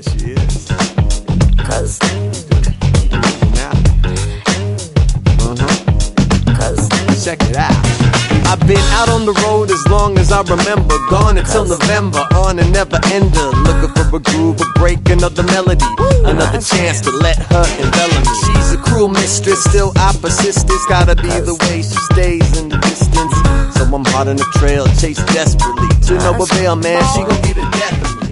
she is. Cause Now. Cause check it out. I've been out on the road as long as I remember. Gone until November, on and never ender. Looking for a groove, a break, another melody. Another chance to let her envelop me. She's a cruel mistress, still I persist. It's gotta be the way she stays in the distance. So I'm hard on the trail, chase desperately. To no avail, man, she gon' be the death of me.